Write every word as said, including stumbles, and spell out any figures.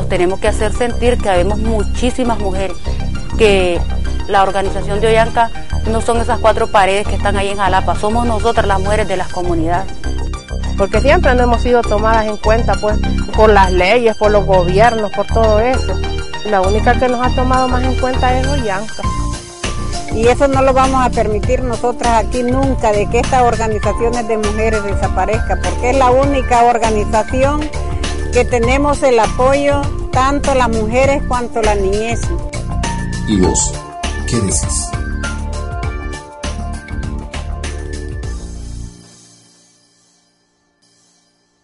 nos tenemos que hacer sentir que habemos muchísimas mujeres, que la organización de Ollanca no son esas cuatro paredes que están ahí en Jalapa, somos nosotras las mujeres de las comunidades. Porque siempre no hemos sido tomadas en cuenta, pues, por las leyes, por los gobiernos, por todo eso. La única que nos ha tomado más en cuenta es Ollanca. Y eso no lo vamos a permitir nosotras aquí nunca, de que estas organizaciones de mujeres desaparezcan, porque es la única organización que tenemos el apoyo, tanto las mujeres cuanto la niñez. ¿Y vos, qué decís?